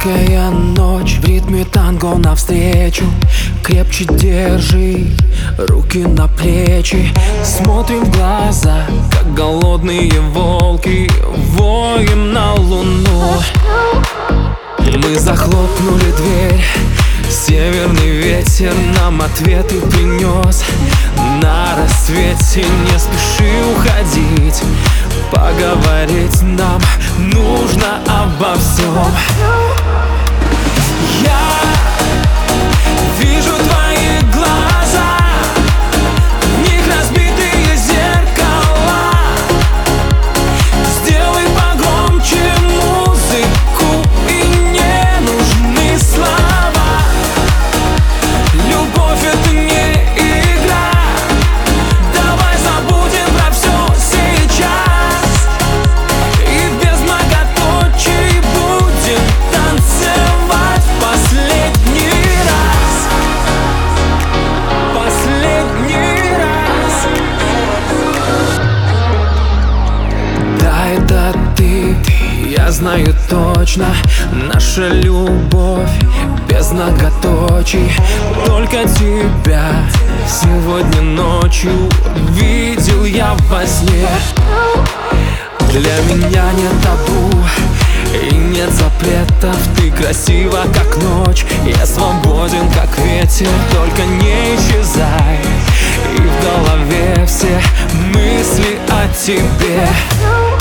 Жаркая ночь, в ритме танго навстречу. Крепче держи руки на плечи. Смотрим в глаза, как голодные волки, воем на луну. Мы захлопнули дверь, северный ветер нам ответы принес. На рассвете не спеши уходить, поговорить нам нужно обо всем. Я вижу твои глаза, в них разбитые зеркала. Сделай погромче музыку, и не нужны слова. Любовь — это не игра, давай забудем про все сейчас. И без многоточий будем танцевать в последний раз. Последний раз. Да, это ты, я знаю точно. Наша любовь без многоточий. Только тебя сегодня ночью видел я во сне. Для меня нет табу и нет запретов. Ты красива, как ночь, я свободен, как ветер. Только не исчезай, и в голове все мысли о тебе.